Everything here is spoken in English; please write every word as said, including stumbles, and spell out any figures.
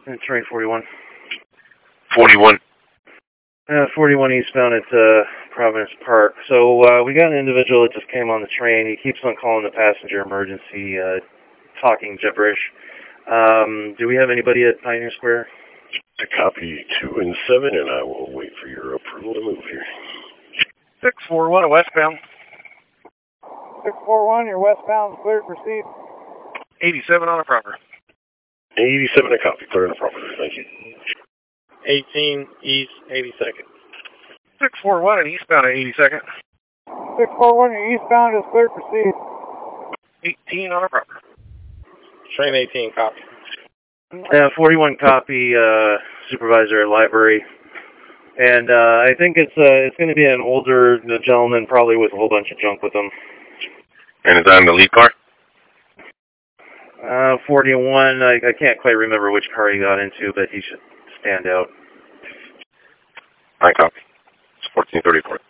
Uh, train forty-one. forty-one. Uh, forty-one eastbound at uh, Providence Park. So uh, we got an individual that just came on the train. He keeps on calling the passenger emergency, uh, talking gibberish. Um, do we have anybody at Pioneer Square? I copy two and seven, and I will wait for your approval to move here. six four one, westbound. six four one, you're westbound, clear to proceed. eighty-seven on the proper. eighty-seven, I copy, clear on the proper. Thank you. eighteen east, eighty-second. six four one and eastbound at eighty-second. six four one, you're eastbound, is clear to proceed. eighteen on the proper. Train eighteen, copy. Uh, forty-one copy, uh, supervisor at library. And uh, I think it's uh, it's going to be an older gentleman, probably with a whole bunch of junk with him. And is that in the lead car? Uh, forty-one, I, I can't quite remember which car he got into, but he should stand out. I copy. It's fourteen thirty-four.